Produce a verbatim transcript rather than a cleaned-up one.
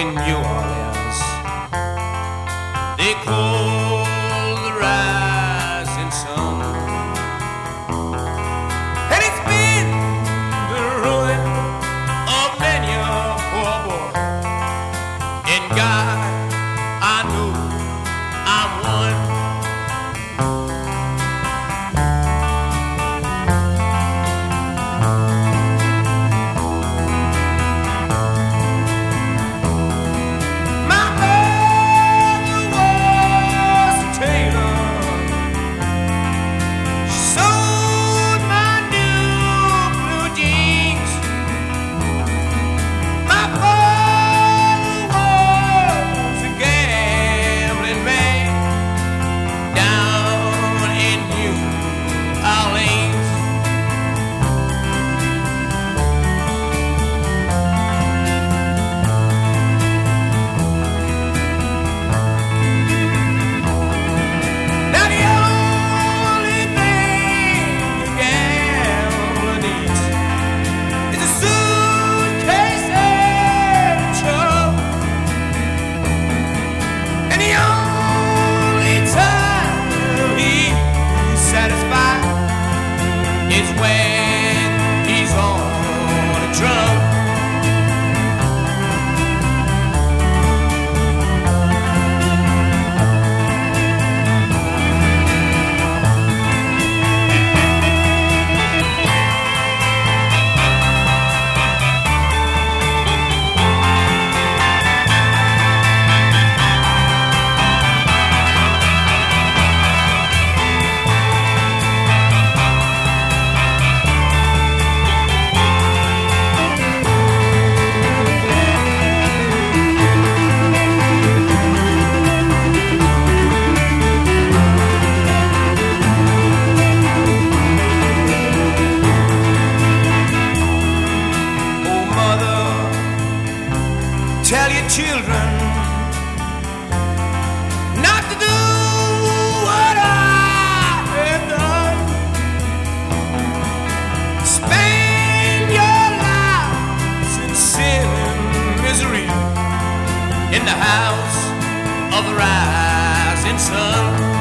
in New Orleans. They call the rising sun, and it's been the ruin of many a poor boy. In God, I know I'm one. It's when he's on a drum. Tell your children not to do what I have done. Spend your lives in sin and misery in the house of the rising sun.